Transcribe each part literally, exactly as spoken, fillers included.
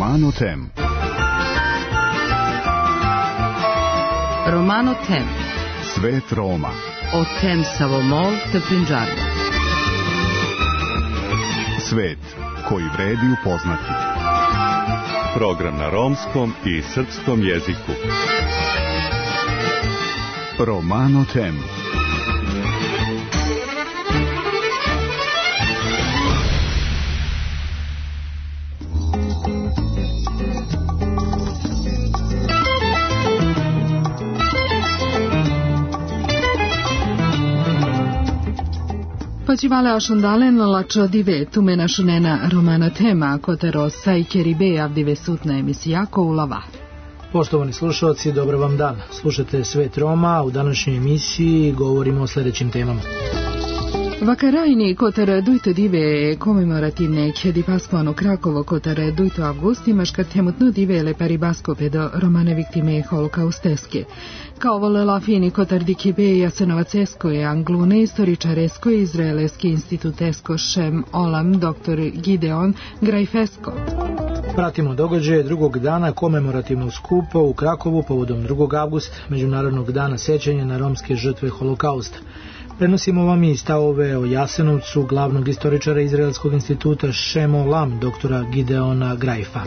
Romano Tem. Romano Tem. Svet Roma. O tem Savomol te Pinđarda. Svet koji vredi upoznati. Program na romskom i srpskom jeziku. Romano Tem. Počivale ašundalen lačo dive tumena šunena Romano Tema kotero sajkeri be avdive sutna emisijako ulava. Poštovani slušalci, dobro vam dan. Slušate Svet Roma, u današnjoj emisiji govorimo o sljedećim temama. Vakarajni kotar dujto dive komemorativne kjedi Paskoano Krakovo kotar dujto avgustimaš kad temutno dive le paribasko pedo romane viktime holokausteske. Kao volela fini kotar dikibe Jasenovacesko je anglune istoričaresko i izraeleski institutesko šem olam doktor Gideon Grajfesko. Pratimo događaje drugog dana komemorativnog skupa u Krakovu povodom drugog avgusta, Međunarodnog dana sećanja na romske žrtve holokausta. Prenosimo vam i stavove o Jasenovcu glavnog istoričara Izraelskog instituta Šem Olam doktora Gideona Grajfa.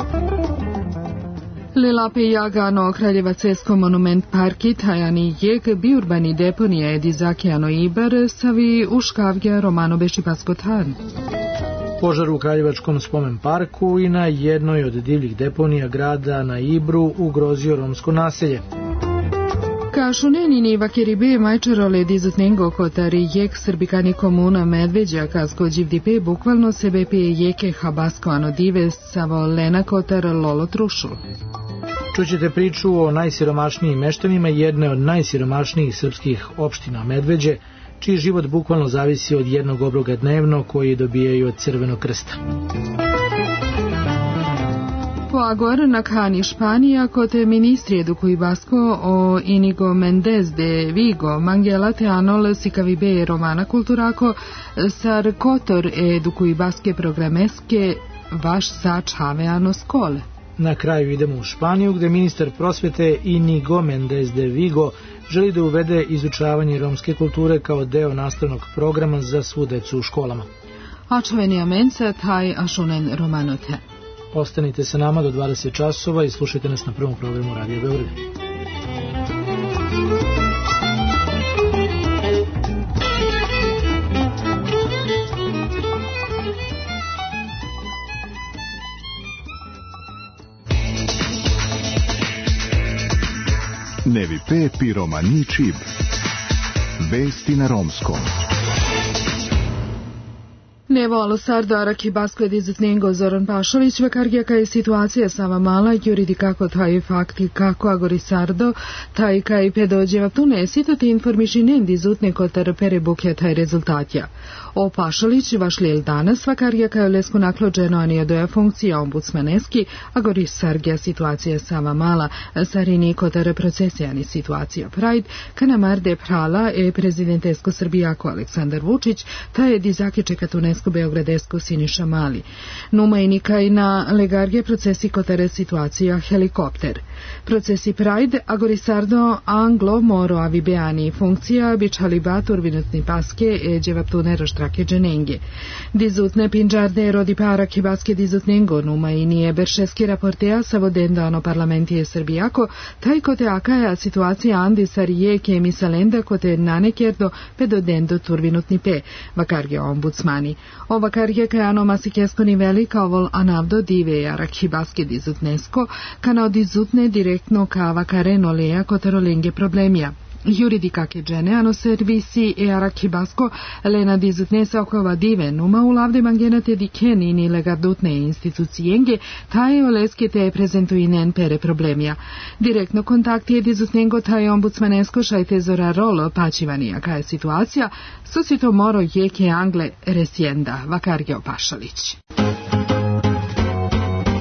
Lelape jagano Kraljevacesco monument parki tajani jeg bi urbani deponija edizakijano ibar savi uškavja romano bešipaskotan. Požar u Kraljevačkom spomen parku i na jednoj od divljih deponija grada na Ibru ugrozio romsko naselje. Kašunenini vakeribe majčarole dizutnengo kotari jek srbikani komuna medveđa kasko dživdipe bukvalno sebe pije jeke habasko anodive savo lena kotar lolo trušul. Čućete priču o najsiromašnijim meštanima jedne od najsiromašnijih srpskih opština Medveđe, čiji život bukvalno zavisi od jednog obroka dnevno koji dobijaju od Crvenog krsta. Po agor na kani Španija kote ministri edukuj basko o Inigo Mendez de Vigo Mangela te anol sikavibe romana kulturako sar kotor edukuj baske programeske vaš sač haveano skole. Na kraju idemo u Španiju gdje ministar prosvete Inigo Mendez de Vigo želi da uvede izučavanje romske kulture kao deo nastavnog programa za svu decu u školama. Ačveni amenca taj ašunen Romano Tem. Ostanite sa nama do dvadeset časova i slušajte nas na prvom programu Radio Beograd. Nevi pe piromani čib. Vesti na romskom. Nevo Alosardo Araki Basko dizutnengo Zoran Pašović vakargijaka je situacija sama mala juridi kako taj fakti kako agorisardo taj kaj pedođeva tu nesito te informišinen dizutne kotar pere bukja taj rezultatja. O Pašović vašlijel danas vakargijaka je lesku naklođeno anija doja funkcija ombudsmaneski agorisargija situacija sama mala sarini kotar procesijani situacija Pride kanamarde prala e prezidentesko Srbijako Aleksandar Vučić taj je dizake čekatune Beogradesko Siniša Mali. Numa i nikaj na legarge procesi kotare situacija helikopter. Procesi Pride, agorisardo anglo moro avibeani funkcija bičali batur vinutni paske e dževaptune raštrake dženenge. Dizutne pinđarde rodi para kibaske dizutnengo numa i nije beršeski raportea savodendano parlamentije Srbijako, taj kote akaja situacija andi sarije ke misalenda kote nanekjerdo pedodendo turvinutni pe, vakarge ombudsmani. Ova karje kajano masikesko niveli kao vol anavdo dive jarak hibaske dizutnesko, kana dizutne direktno kava kareno leja kotarolenge problemija. Juridika ke džene ano servisi e arak hibasko lena dizutnesa okova dive numa u lavde mangenate dikeni ni legardutne institucijenge taj oleske te prezentuinen pere problemija. Direktno kontakti je dizutnengo taj ombudsmanesko šajte zora rolo pačivanija kaj situacija, su si to moro jeke angle resjenda, vakargeo Pašalić.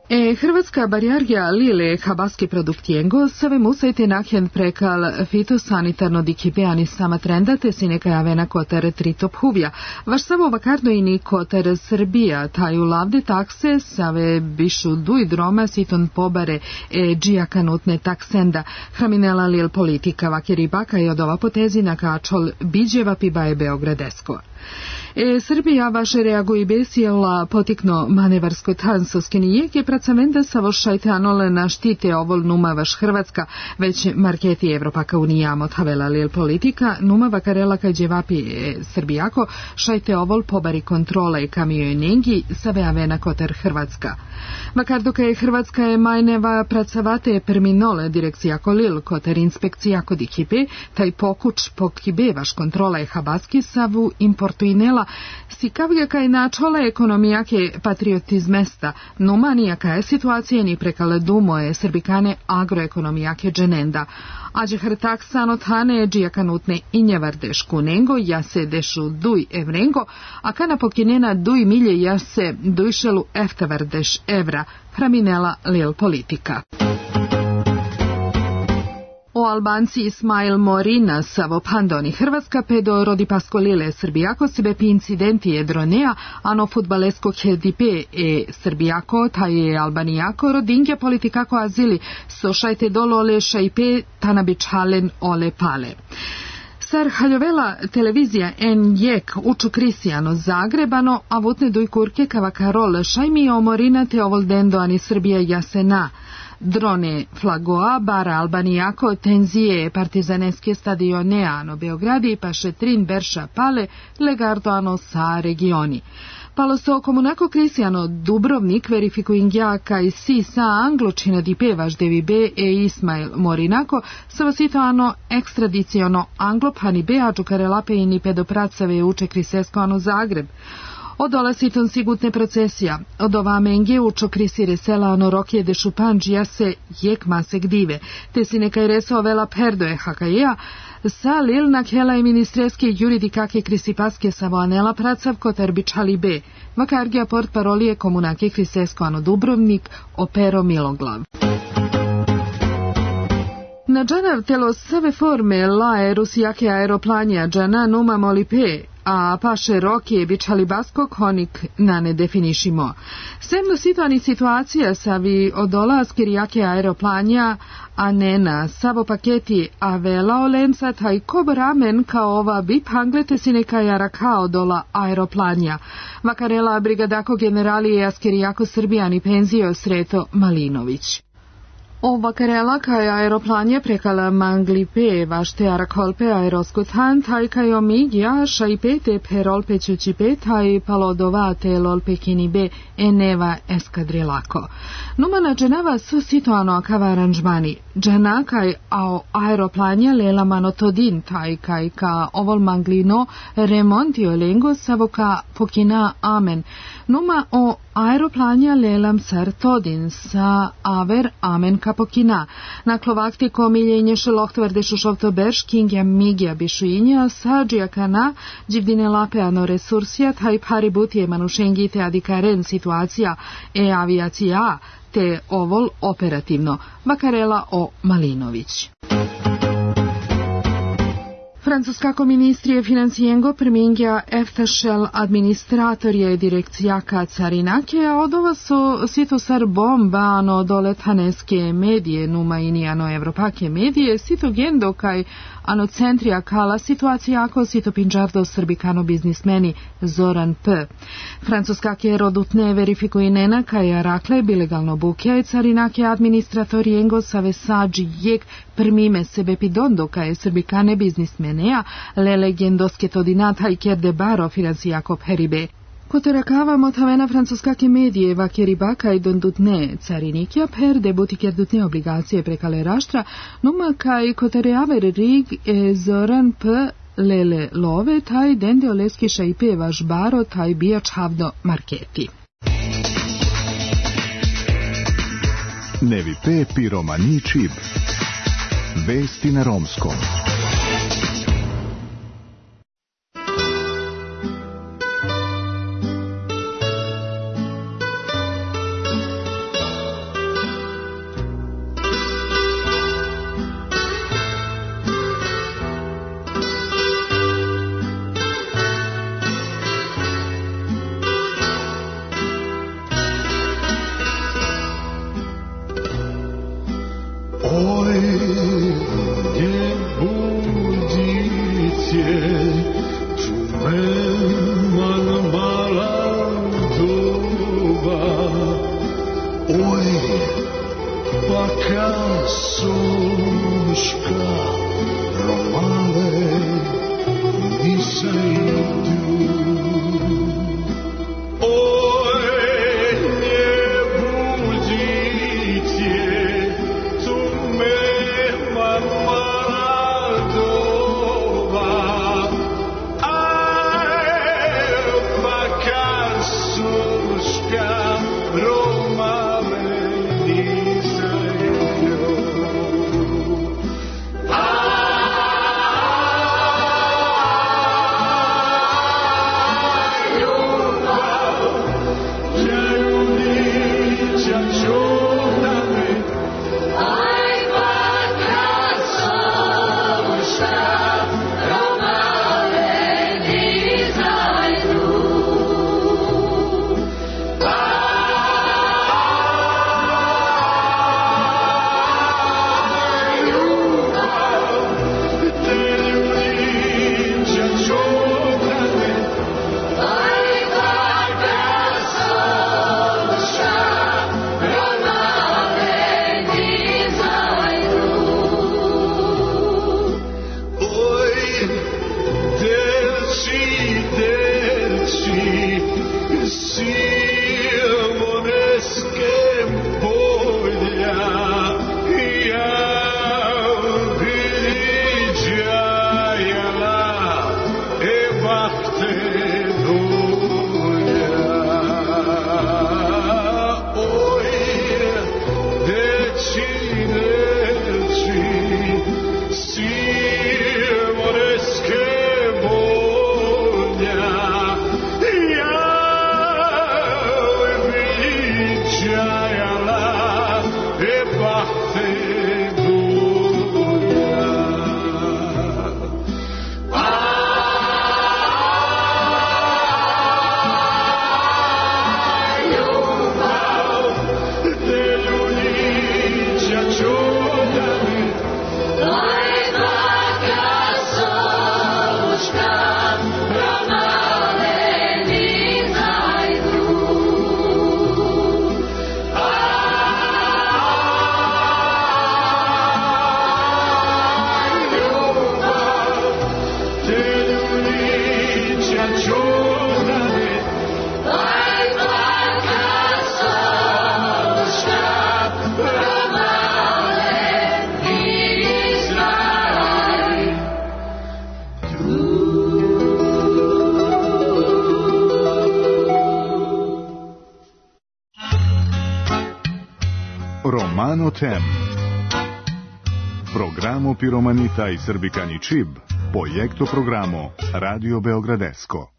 E Hrvatska barjargja Lile Habaski produktijengo save musajte nakjen prekal fitosanitarno dikipeani sama trendate sineka javena kotar tritop huvja. Vaš savo vakarno ini kotar Srbija taju lavde takse save bišu duj droma siton pobare e džija kanutne taksenda hraminela lil politika vakeri baka i od ova potezina kačol biđeva pibaje Beogradesko. E, Srbija vaše reaguje besijela potikno manevarsko tansovske nijek je pracamenda savo šajte anole na štite ovol numa vaš Hrvatska, već marketi Evropaka unijamo tavela lil politika, numa vakarela kaj djevapi e, Srbijako, šajte ovol pobari kontrole i kamio i nengi, save avena koter Hrvatska. Makar doka je Hrvatska je majneva pracavate perminole direkcijako lil koter inspekcijako dikipe, taj pokuč pokibe vaš kontrola je Habaski savu importuinela si kavga kaj načola ekonomijake patriotizmesta, numa nijaka je situacija ni prekale dumo je srbikane agroekonomijake dženenda. Ađe hrtak sanotane džijakanutne injevarde škunengo, jase dešu duj evrengo, a kana pokinena duj milje jase dujšelu eftavardeš evra, hraminela lil politika. O Albanci Ismail Morina savo pandoni Hrvatska pedo rodi paskolile Srbijako sebe pi incidenti je dronea ano futbalesko hedipe e Srbijako ta je Albanijako rodinge politikako azili sošajte dolo ole šajpe tanabičalen ole pale. Sar haljovela televizija en jek uču Krisijano Zagrebano, a vutne duj kurke kava karol šajmi omorina te ovol dendo ani Srbija jasena. Drone flagoa, bara Albanijako, tenzije partizaneske stadione ano Beogradi, pa šetrin berša pale, legardo ano sa regioni. Palo se komunako Krisijano Dubrovnik verifikuingjaka i si sa angločina di pevaš devibe e Ismail Morinako sa vasito ano ekstradiciono anglopani beađu karelape i ni pedopracave uče Krisesko ano Zagreb. Od ola siton sigutne procesija, od ova menge učo krisi resela ano rokje de šupanđija se jek masek dive, te si nekaj reso vela perdoje hakajeja, sa lil nakhela i ministreske juridikake krisipaske savoanela pracav kotar bičali be, vakargija port parolije komunake krisesko ano Dubrovnik, opero Miloglav. Na džanav telo save forme lae rusijake aeroplanja džana numa molipe, a paše roke bičali basko konik na ne definišimo. Semno situani situacija savi odola skirijake aeroplanja, a nena savo paketi avela olenca taj kob ramen kao ova bip hanglete sineka jaraka odola aeroplanja. Vakarela brigadako generalije askirijako Srbijani penzio Sreto Malinović. O vakarela kaj aeroplanje prekala manglipe vašte arakolpe aeroskotan taj kaj omigja šajpete perolpe čučipe taj palodovate lolpe kinibe eneva eskadrilako. Numana dženava su situano kava aranžmani. Džena kaj ao aeroplanja lela manotodin taj kaj ka ovol manglino remontio lengo savoka pokina amen. Numa o aeroplanja lelam sar todin sa aver amen kapokina. Naklovakti komiljenje šelohtverde šušovto berš kingja migja bišuinja sađija kana dživdine lape ano resursija taj paributije manušengite adikaren situacija e aviacija te ovol operativno. Vakarela o Malinović. Francuskako ministrije financijengo premingja eftašel administratorje direkcijaka carinake, a od ova su sito sar bomba ano dole taneske medije, numa ini ano evropake medije, sito gendo kaj ano centrija kala situacija ako sito pinđardo srbikano biznismeni Zoran P. Francuskake rodutne verifikujnena kaj arakle bilegalno bukja i carinake administratorijengo save sađi jek primime sebe pidondo kaj srbikane biznismenea lele gendoske todinata i kerde baro financijako peribe. Koterakava motavena francuskake medije vakeribaka i dondutne carinikja per debuti kerdutne obligacije prekale raštra, numa kaj kotereaver rig e Zoran P. lele love taj dende oleski šajpe vaš baro taj bija čavdo marketi. Nevi pe piromani čib. Vesti na romskom. Romano Tem. Programo Piromanita i Srbikani Čib. Projekto programo Radio Beogradesko.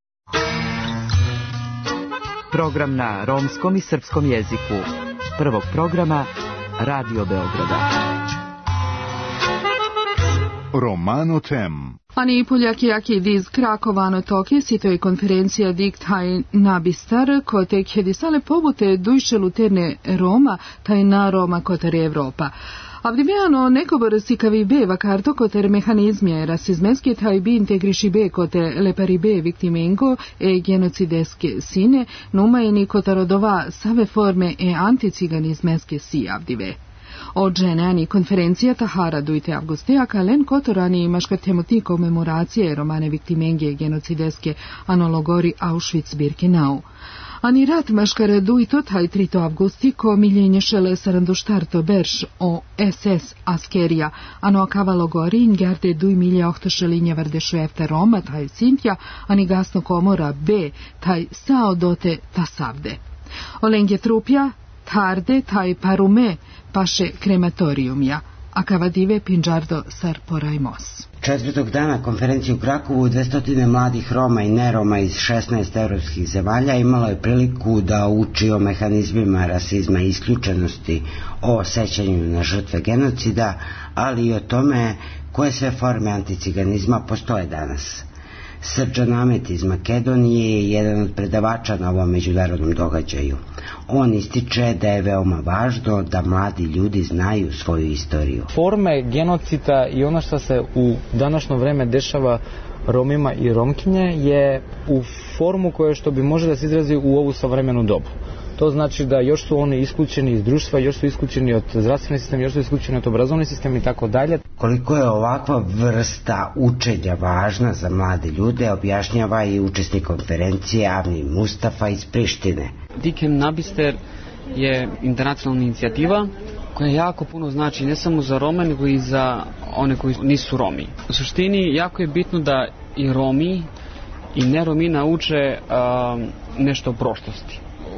Program na romskom i srpskom jeziku. Prvog programa Radio Beograda. Romano Tem. Ani Poljaki iz Krakovano toke sitoj konferencija dikt haj nabistar kote kjedisale pobute dujše luterne Roma taj na Roma kotar Evropa. Avdiveano nekobor sikavi be vakarto koter mehanizmje rasizmeske taj bi integriši be kote lepari be viktimengo e genocideske sine numajeni kotarodova save forme e anticiganizmeske si avdive. Od ženani konferencija Tahara dujte avgustea kalen kotorani maškartemotni komemoracije romane viktimenge genocideske analogori Auschwitz-Birkenau. Ani rat maškare dujto taj trito avgusti ko miljenje šele saranduštarto berš o es es askerija, ano kavalogori ingarde duj milje ohtošelinje vardešu efta Roma taj sintja, ani gasno komora B taj sao dote tasavde. Olengje trupja, tarde taj parume, paše krematoriumja, a kavadive pinđardo sar porajmos. Četvrtog dana konferencije u Krakovu dvesta mladih Roma i neroma iz šesnaest evropskih zemalja imalo je priliku da uči o mehanizmima rasizma i isključenosti, o sećanju na žrtve genocida, ali i o tome koje sve forme anticiganizma postoje danas. Srđan Amet iz Makedonije je jedan od predavača na ovom međunarodnom događaju. On ističe da je veoma važno da mladi ljudi znaju svoju istoriju. Forme genocida i ono što se u današnje vreme dešava Romima i Romkinje je u formu koja što bi može da se izrazi u ovu savremenu dobu. To znači da još su oni isključeni iz društva, još su isključeni od zdravstvenog sistema, još su isključeni od obrazovnog sistema i tako dalje. Koliko je ovakva vrsta učenja važna za mlade ljude, objašnjava i učesnik konferencije Avni Mustafa iz Prištine. Dikem Nabister je internacionalna inicijativa koja jako puno znači ne samo za Rome, nego i za one koji nisu Romi. U suštini jako je bitno da i Romi i ne Romi nauče uh, nešto o prošlosti.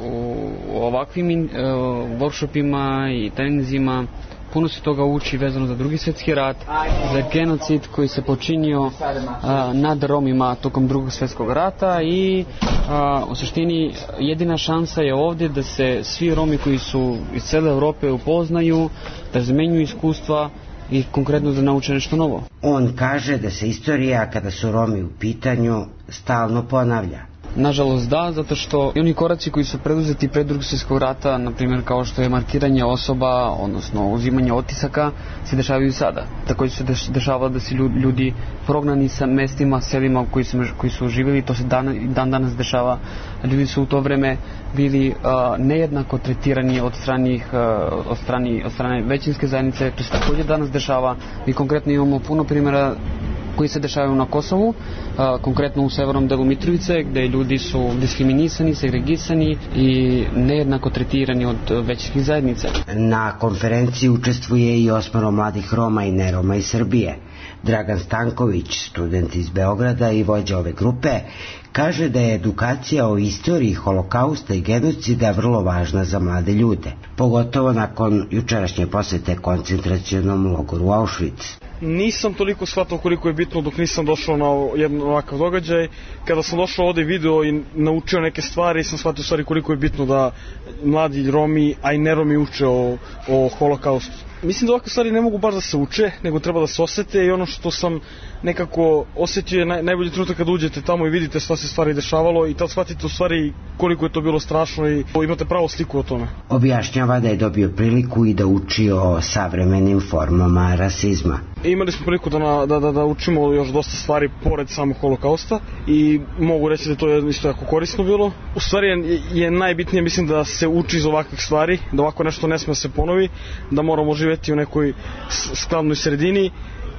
U ovakvim uh, workshopima i treninzima puno se toga uči vezano za drugi svjetski rat, za genocid koji se počinio uh, nad Romima tokom drugog svjetskog rata i uh, u suštini jedina šansa je ovdje da se svi Romi koji su iz cijele Europe upoznaju, da razmenjuju iskustva i konkretno da nauče nešto novo. On kaže da se istorija kada su Romi u pitanju stalno ponavlja. Nažalost da, zato što i oni koraci koji su preduzeti pred drugog svjetskog rata, na primjer kao što je markiranje osoba, odnosno uzimanje otisaka, se dešavaju sada. Također se dešava da se ljudi prognani sa mestima, selima koji su, koji su živjeli, to se dan, dan danas dešava. Ljudi su u to vreme bili uh, nejednako tretirani od, stranih, uh, od, strani, od strane većinske zajednice, to se također danas dešava. Mi konkretno imamo puno primjera koji se dešavaju na Kosovu, a, konkretno u severnom delu Mitrovice, gdje ljudi su diskriminisani, segregisani i nejednako tretirani od većinskih zajednica. Na konferenciji učestvuje i osmero mladih Roma i neroma iz Srbije. Dragan Stanković, student iz Beograda i vođa ove grupe, kaže da je edukacija o istoriji holokausta i genocida vrlo važna za mlade ljude, pogotovo nakon jučerašnje posete koncentracionom logoru Auschwitz. Nisam toliko shvatao koliko je bitno dok nisam došao na jedan ovakav događaj. Kada sam došao ovdje video i naučio neke stvari, sam shvatio stvari koliko je bitno da mladi Romi, a i ne Romi uče o, o holokaustu. Mislim da ovakve stvari ne mogu baš da se uče, nego treba da se osete i ono što sam nekako osjetio je naj, najbolji trenutak kad uđete tamo i vidite šta se stvari dešavalo i tad shvatite u stvari koliko je to bilo strašno i imate pravu sliku o tome. Objašnjava da je dobio priliku i da uči o savremenim formama rasizma. I imali smo priliku da, na, da, da, da učimo još dosta stvari pored samog holokausta i mogu reći da to je isto jako korisno bilo. U stvari je, je najbitnije, mislim, da se uči iz ovakvih stvari, da ovako nešto ne sme da se ponovi, da moramo živjeti u nekoj skladnoj sredini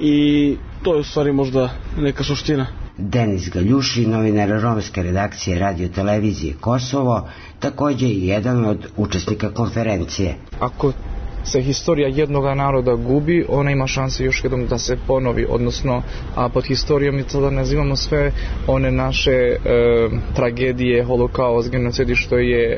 i to je u stvari možda neka suština. Denis Galjuši, novinar romske redakcije radio televizije Kosovo, također je jedan od učesnika konferencije. Ako se historija jednog naroda gubi, ona ima šanse još jednom da se ponovi, odnosno a pod historijom mi sada nazivamo sve one naše e, tragedije, holokaust, genocidi što je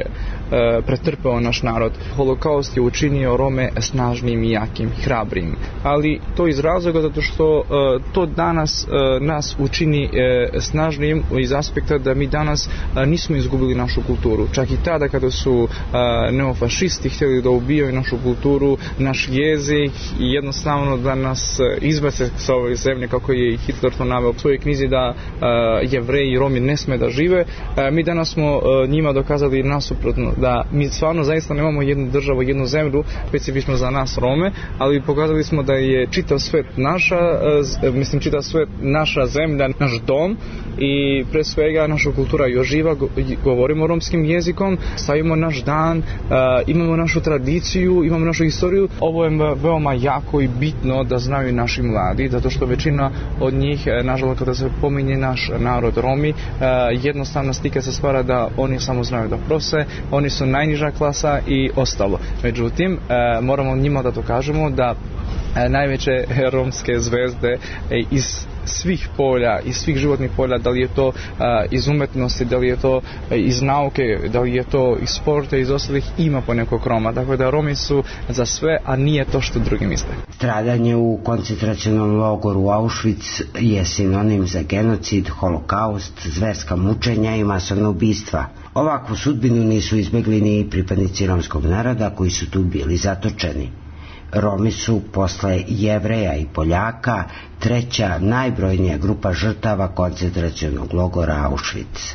pretrpeo naš narod. Holokaust je učinio Rome snažnim i jakim, hrabrim, ali to iz razloga zato što to danas nas učini snažnim iz aspekta da mi danas nismo izgubili našu kulturu. Čak i tada kada su neofašisti htjeli da ubijaju našu kulturu, naš jezik i jednostavno da nas izbace sa ove zemlje, kako je i Hitler to naveo u svojoj knjizi da Jevreji i Romi ne sme da žive, mi danas smo njima dokazali nasuprotno da mi stvarno zaista nemamo jednu državu, jednu zemlju specifično za nas Rome, ali pokazali smo da je čitav svet naša, mislim čitav svet naša zemlja, naš dom i pre svega naša kultura je živa, govorimo romskim jezikom, stavimo naš dan, imamo našu tradiciju, imamo našu istoriju. Ovo je veoma jako i bitno da znaju naši mladi, zato što većina od njih, nažalost kada se pominje naš narod Romi, jednostavna slika se stvara da oni samo znaju da prose, oni su najniža klasa i ostalo. Međutim, moramo njima da to kažemo da najveće romske zvezde iz svih polja, iz svih životnih polja, da li je to a, iz umetnosti, da li je to iz nauke, da li je to iz sporta, iz ostalih, ima po nekog Roma. Dakle da Romi su za sve, a nije to što drugi misle. Stradanje u koncentracionom logoru Auschwitz je sinonim za genocid, holokaust, zverska mučenja i masovna ubistva. Ovakvu sudbinu nisu izbjegli ni pripadnici romskog naroda koji su tu bili zatočeni. Romi su posle Jevreja i Poljaka treća najbrojnija grupa žrtava koncentracionog logora Auschwitz.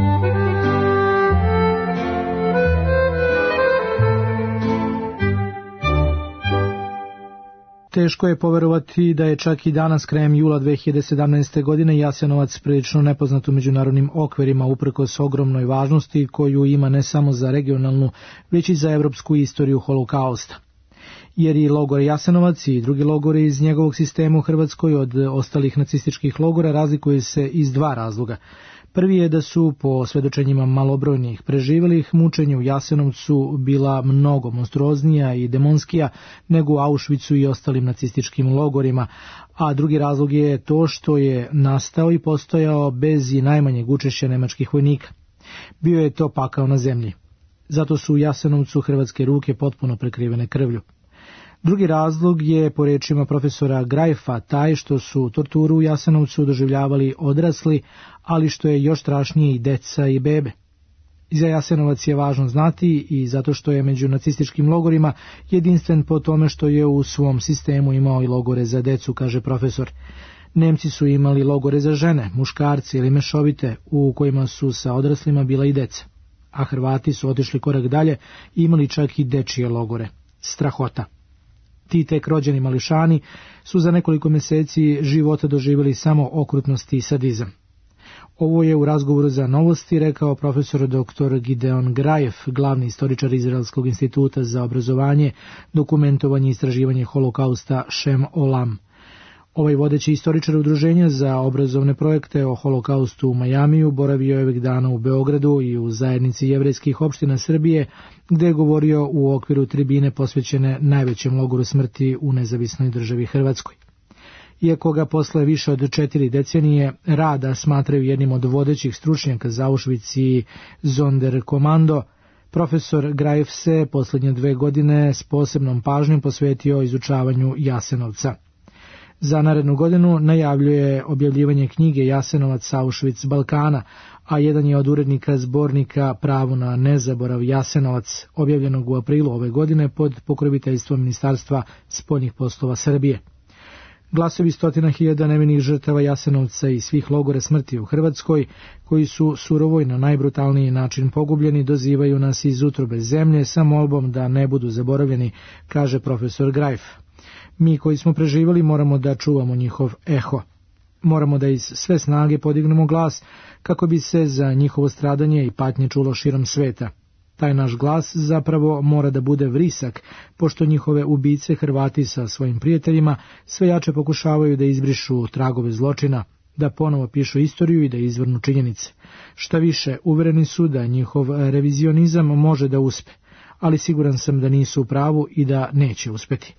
Teško je poverovati da je čak i danas krajem jula dve hiljade sedamnaeste. godine Jasenovac prilično nepoznat u međunarodnim okvirima uprkos ogromnoj važnosti koju ima ne samo za regionalnu, već i za evropsku istoriju holokausta. Jer i logor Jasenovac i drugi logori iz njegovog sistema u Hrvatskoj od ostalih nacističkih logora razlikuju se iz dva razloga. Prvi je da su, po svedočenjima malobrojnih preživelih, mučenje u Jasenovcu bila mnogo monstruoznija i demonskija nego u Auschwitzu i ostalim nacističkim logorima, a drugi razlog je to što je nastao i postojao bez i najmanjeg učešća nemačkih vojnika. Bio je to pakao na zemlji. Zato su u Jasenovcu hrvatske ruke potpuno prekrivene krvlju. Drugi razlog je, po rečima profesora Grajfa, taj što su torturu u Jasenovcu doživljavali odrasli, ali što je još strašnije i deca i bebe. Za Jasenovac je važno znati i zato što je među nacističkim logorima jedinstven po tome što je u svom sistemu imao i logore za decu, kaže profesor. Nemci su imali logore za žene, muškarce ili mešovite, u kojima su sa odraslima bila i deca. A Hrvati su otišli korak dalje i imali čak i dečije logore. Strahota. Ti tek rođeni mališani su za nekoliko mjeseci života doživjeli samo okrutnosti i sadizam. Ovo je u razgovoru za Novosti rekao profesor doktor Gideon Grajf, glavni istoričar Izraelskog instituta za obrazovanje, dokumentovanje i istraživanje holokausta Shem Olam. Ovaj vodeći istoričar udruženja za obrazovne projekte o holokaustu u Majamiju boravio je ovih dana u Beogradu i u zajednici jevrejskih opština Srbije, gde je govorio u okviru tribine posvećene najvećem logoru smrti u nezavisnoj državi Hrvatskoj. Iako ga posle više od četiri decenije rada smatraju jednim od vodećih stručnjaka za Auschwitz i Sonderkommando, profesor Grajf se posljednje dve godine s posebnom pažnjom posvetio izučavanju Jasenovca. Za narednu godinu najavljuje objavljivanje knjige Jasenovac Auschwitz Balkana, a jedan je od urednika zbornika Pravo na nezaborav Jasenovac, objavljenog u aprilu ove godine pod pokroviteljstvom Ministarstva spoljnih poslova Srbije. Glasovi stotina hiljada nevinih žrtava Jasenovca i svih logora smrti u Hrvatskoj, koji su surovo i na najbrutalniji način pogubljeni, dozivaju nas iz utrobe zemlje sa molbom da ne budu zaboravljeni, kaže profesor Grajf. Mi koji smo preživjeli moramo da čuvamo njihov eho. Moramo da iz sve snage podignemo glas kako bi se za njihovo stradanje i patnje čulo širom sveta. Taj naš glas zapravo mora da bude vrisak, pošto njihove ubice Hrvati sa svojim prijateljima sve jače pokušavaju da izbrišu tragove zločina, da ponovo pišu istoriju i da izvrnu činjenice. Šta više, uvereni su da njihov revizionizam može da uspe, ali siguran sam da nisu u pravu i da neće uspeti.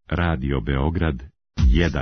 Radio Beograd jedan.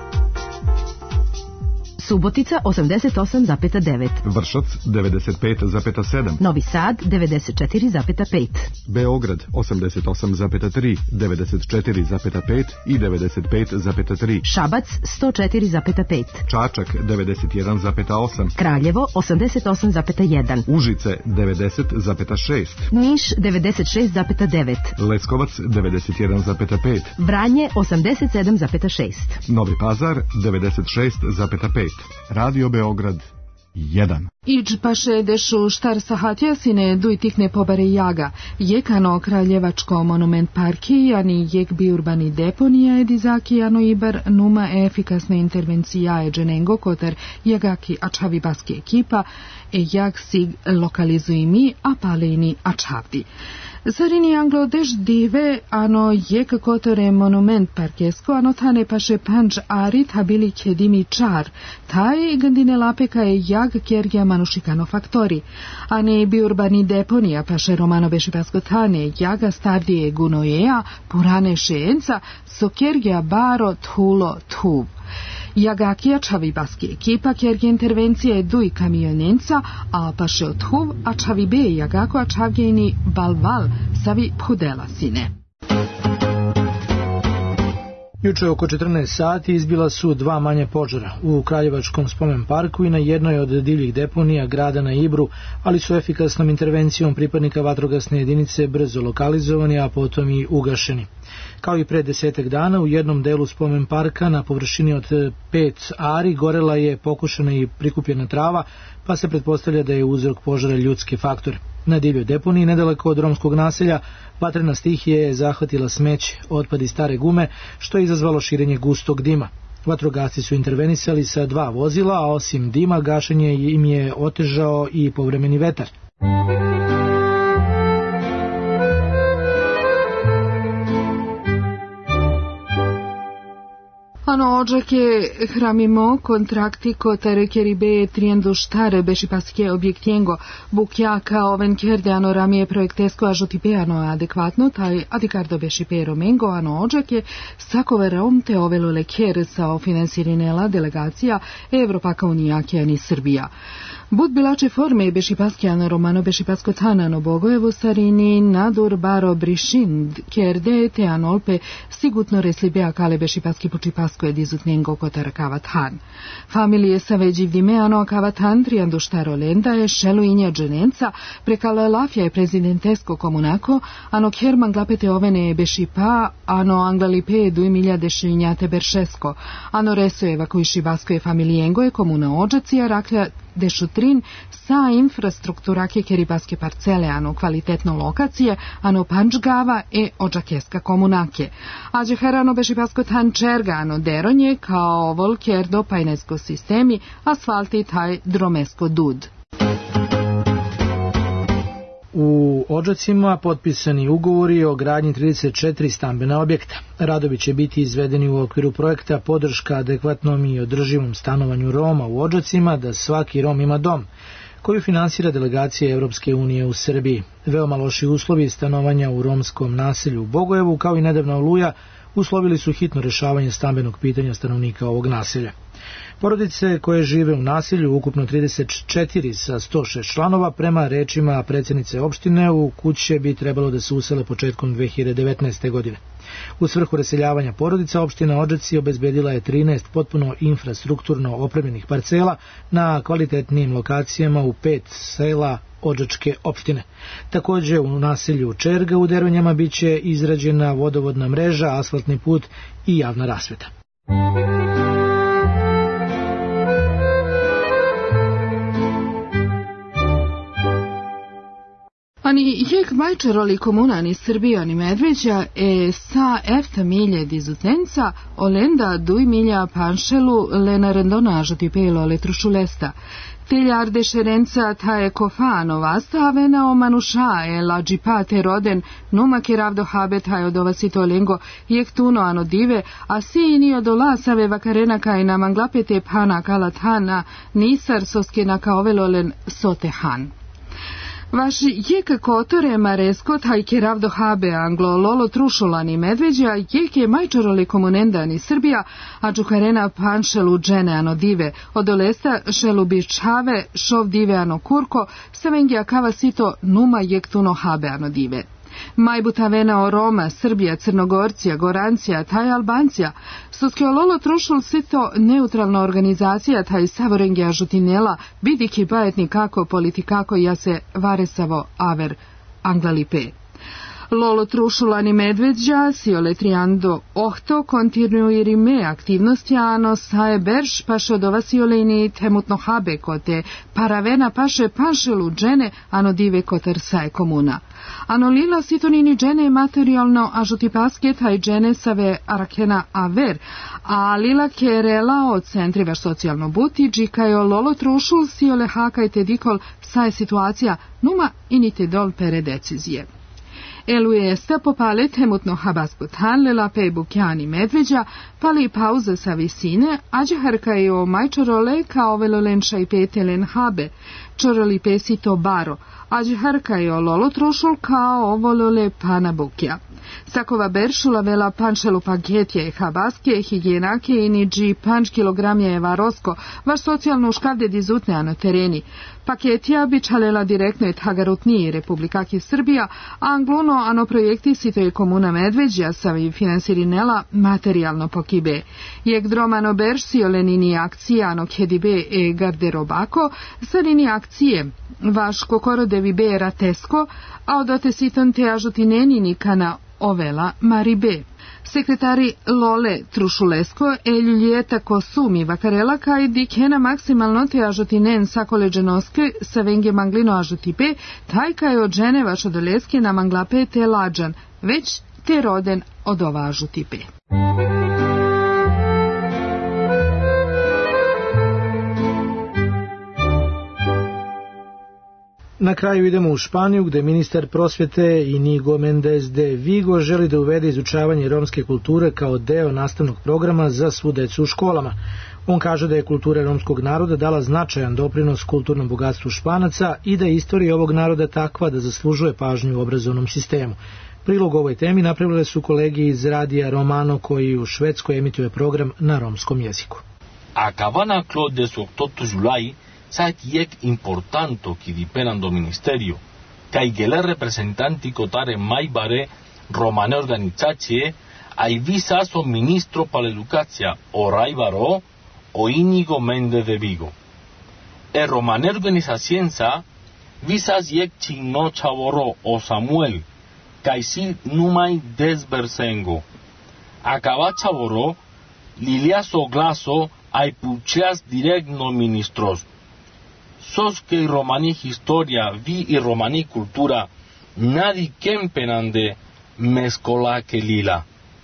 Subotica osamdeset osam zarez devet. Vršac devedeset pet zarez sedam. Novi Sad devedeset četiri zarez pet. Beograd osamdeset osam zarez tri, devedeset četiri zarez pet i devedeset pet zarez tri. Šabac sto četiri zarez pet. Čačak devedeset jedan zarez osam. Kraljevo osamdeset osam zarez jedan. Užice devedeset zarez šest. Niš devedeset šest zarez devet. Leskovac devedeset jedan zarez pet. Vranje osamdeset sedam zarez šest. Novi Pazar devedeset šest zarez pet. Radio Beograd jedan. Iđ paše dešu štar sahatja sine duj tikne pobare jaga. Jekano kraljevačko monument parki, ani jek bi urbani deponija edizaki ano ibar numa efikasna intervencija e dženengo koter jagaki ačavi baski ekipa e jak sig lokalizuj mi a palini ačavdi. Zarini Anglodesh dive ano jek kotore monument parkesko ano tane paše panč arit habili kedimi čar. Taj gandine lapeka je jag kergja manušikano faktori. Ane bi urbani deponija paše romano beše paskotane jaga stardije gunojeja purane šeenca so kergja baro tulo tuv. Jagakija čavi baski ekipa kerge intervencije duj kamionenca, a paše od huv, a čavi be jagako, a čavgejni balval, savi pudela sine. Juče oko četrnaest sati izbila su dva manje požara u Kraljevačkom spomen parku i na jednoj od divljih deponija grada na Ibru, ali su efikasnom intervencijom pripadnika vatrogasne jedinice brzo lokalizovani, a potom i ugašeni. Kao i pre desetak dana, u jednom delu spomen parka na površini od pet ari gorela je pokušana i prikupljena trava, pa se pretpostavlja da je uzrok požara ljudski faktor. Na divljoj deponiji, nedaleko od romskog naselja, vatrena stihija je zahvatila smeće, otpad i stare gume, što je izazvalo širenje gustog dima. Vatrogasci su intervenisali sa dva vozila, a osim dima, gašenje im je otežao i povremeni vetar. Ano ođake hramimo kontrakti kotere keribe triendo štare beši paske objektjengo bukjaka oven kerde ano ramije projektesko ažotipe ano adekvatno taj adikardo beši pero mengo ano ođake sakove raumte ovelo leker sa finansirinela delegacija Evropaka unijake ani Srbija. Bud bilače forme beši paske ano romano beši pasko tanano bogojevo sarini nadur baro brišin kerde te anolpe sigutno reslibea kale beši paski puči pasko edizutnengo kotara kavathan. Familije sa veđivdime ano kavathan triandu štaro lenda je šelu inja dženenca prekala lafja je prezidentesko komunako ano kerman glapete ovene beši pa ano anglalipe du milja dešinjate beršesko ano resojeva kuiši basko je familijengo je komuna ođacija raklja dešutrin sa infrastrukturake keribaske parcele ano kvalitetno lokacije ano pančgava e ođakeska komunake. Ađe herano beši pasko tan čerga ano deronje kao vol kerdo pajnesko sistemi asfalti taj dromesko dud. U Odžacima potpisani ugovori o gradnji trideset četiri stambena objekta. Radovi će biti izvedeni u okviru projekta podrška adekvatnom i održivom stanovanju Roma u Odžacima da svaki Rom ima dom, koju finansira delegacija Evropske unije u Srbiji. Veoma loši uslovi stanovanja u romskom naselju u Bogojevu, kao i nedavna oluja, uslovili su hitno rešavanje stambenog pitanja stanovnika ovog naselja. Porodice koje žive u naselju, ukupno trideset četiri sa sto šest članova, prema rečima predsjednice opštine, u kuće bi trebalo da se usele početkom dve hiljade devetnaeste. godine. U svrhu reseljavanja porodica, opština Odžaci obezbedila je trinaest potpuno infrastrukturno opremljenih parcela na kvalitetnim lokacijama u pet sela Odžačke opštine. Također u naselju Čerga u Deronjama biće izrađena vodovodna mreža, asfaltni put i javna rasveta. Ani jek majčaroli komunani Srbijani Medveđa e sa efta milje dizutenca olenda duj milja panšelu le narendona žotipelo le trušulesta. Teljarde šerenca taje kofano vastavena o manušae la džipate roden numa keravdo habe taje od ovasito lengo jek tuno ano dive a si ini od olasave vakarena kaj na manglapete pana kalatana nisar soske na kaovelolen sotehan. Vaši jek kotore maresko tajke ravdo habe anglo lolo trušulani medveđa jeke majčorole komunendani Srbija a džukarena panšelu džene ano dive odolesta šelu bičave šov dive ano kurko sevengija kava sito numa jek tuno habe ano dive. Majbutavena o Roma, Srbija, Crnogorcija, Gorancija, taj Albancija, Suskeololo trušul sito neutralna organizacija taj Savorengija žutinela, bidiki bajetni kako politikako ja se varesavo aver Anglalipe. Lolo trušulani medveđa, siole triando ohto, kontinuirime aktivnosti, ano sae berš, paše od ova sioleni temutno habe kote, paravena paše panšelu džene, ano dive kotar sae komuna. Ano lila sitonini džene materijalno ažuti paske taj džene save arakena aver, a lila kerela od centriva socijalno buti, džikajo lolo trušul siole hakajte dikol sae situacija numa inite dol pere decizije. Eluesta popale temutno habasputan lela pe bukjani medveđa, pali pauza sa visine, ađe harkaju majčorole kao velolenša i petelen habe, čoroli pesito baro, ađe harkaju lolo trošul kao ovolole pana bukja. Sakova beršula vela panšelu paketje habaske, higijenake i niđi panč kilogramje je varosko, vaš socijalno uškavde dizutne na tereni. Paketija bi čalela direktno et hagarutniji Republikaki Srbija, a angluno ano projekti sito je komuna medveđa sa finansirinela materijalno pokibe. Jek dromano berš siolenini akcija ano kedibe e garderobako, sarini akcije vaš kokorodevi be ratesko, a odote siton te ažutinenini kana ovela maribe. Sekretari Lole Trušulesko e ljuljeta kosumi vakarela kaj dikena maksimalno te ažutinen sakoleđenoske sa venge manglino ažutipe, taj kaj od žene vaš odoleske na manglape te lađan, već te roden od ova ažutipe. Na kraju idemo u Španiju gdje ministar prosvjete Inigo Mendez de Vigo želi da uvede izučavanje romske kulture kao deo nastavnog programa za svu decu u školama. On kaže da je kultura romskog naroda dala značajan doprinos kulturnom bogatstvu Španaca i da je istorija ovog naroda takva da zaslužuje pažnju u obrazovnom sistemu. Prilog ovoj temi napravile su kolegi iz radija Romano koji u Švedskoj emituje program na romskom jeziku. Acabana Claude su octoto Julai saet iec importanto qui dipenando ministerio, cae gele representanti cotare mai bare romane organizacie, ai visas o ministro para educația Orai Baró o Inigo Mendez de Vigo. E romane organizacienza visas iec cino Chaboró o Samuel, cae si numai desbersengo. Acaba Chaboró, lilias o glaso ai puceas direct no ministros. Sos que i romani historia vi i romani cultura nadi kempenande mescola que lila.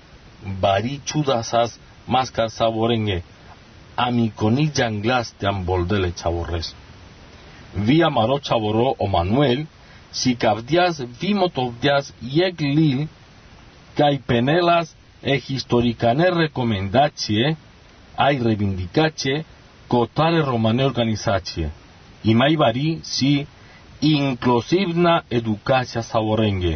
Bari chudasas masca saborenge amiconi janglas te amboldele chaborres. Vi amaro chaborro o Manuel si cabdias vi motovdias yek lil kai penelas e historicane recomendacie ai reivindicacie cotare romane organizacie. I mai vari si inclusivna educația savorenghe,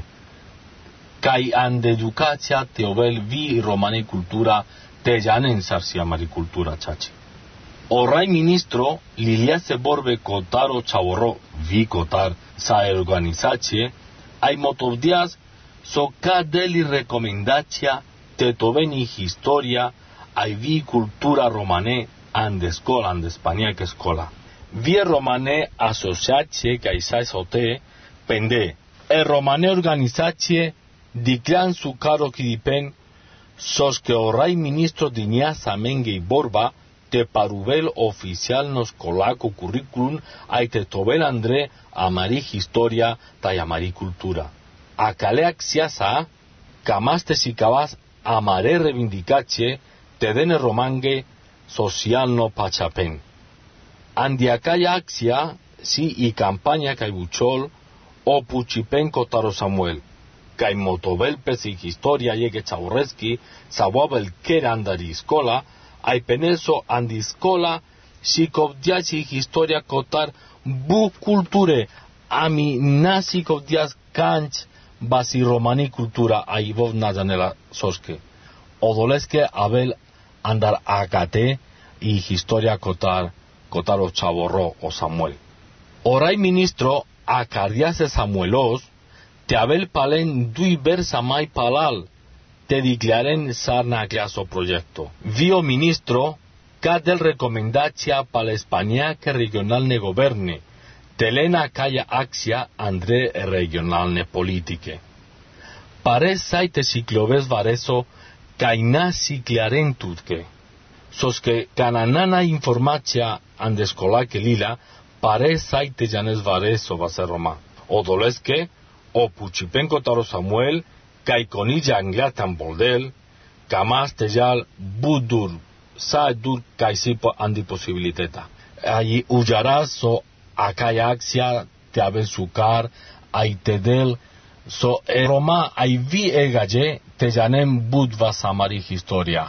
cai and educația teovel vi romani cultura te janen sarsia mari cultura chachi. Orai ministro lilia se borbe cotaro chavorro vi cotar sa organizație ai motovdias so ca deli recomendația te toveni historia ai vi cultura romane and scola and spania que scola. Vie romane asociație ca isai sote pende e romane organizație di gran su caro kidipen sos que orai ministro dinia samengei borba te paruvel oficial nos colaco curriculum ai te tovel andre amari historia ta amari cultura a caleac siasa camaste si cabas amare reivindicație te dene romange social no pachapen. Andiacaya axia si i campaña cai buchol o puchipen cotaro Samuel, cai motovel pesi historia llegue chaborreski, sabuabel kera andari escola, ai peneso andi escola, si covdiaci historia cotar bu culture ami nasiko dias kanch basi romani kultura aivov nazanela soske. Odoleske abel andar agate y historia kotar kotar o chaborro o Samuel. Orai ministro acardiase Samuelos te abel palen dui versa mai palal te declaren sarna claso proyecto. Vio ministro cadel recomendacia pal España que regional ne governe. Telena calla axia André regional ne politike. Pare saite cicloves vareso caina ciclearen tutke. Sos que cananana informația andescola que lila pare saite janes vareso va ser Roma. O dolesque o puchipenco taro Samuel caiconilla angliatan boldel camas tejal budur sa dur caisipo andi posibiliteta. Allí uyarás so acai axia te aben sucar ai tedel so e Roma ai vi egaje te janem bud va samari historia.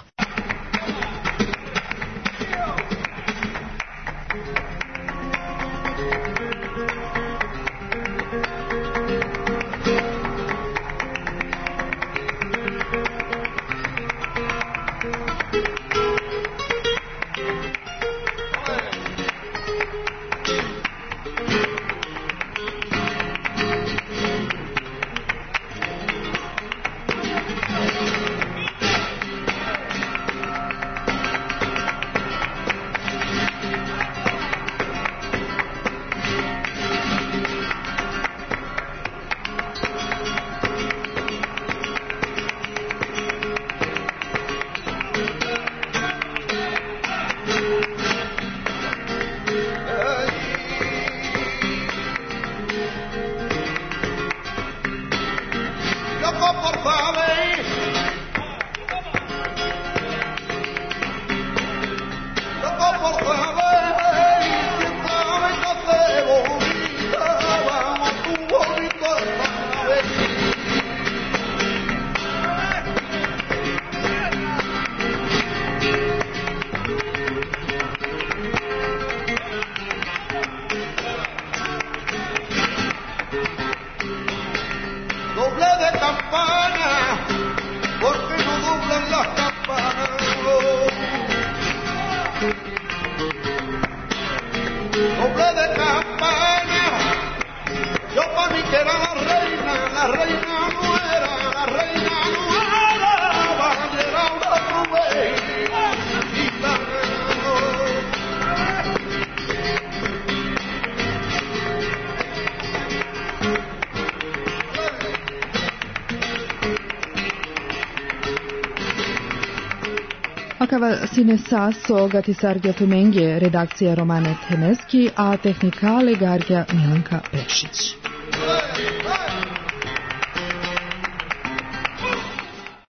Akava sine saso gatisargja Tumengje, redakcija Romane Teneski, a tehnikale Gargja Milanka Pešić.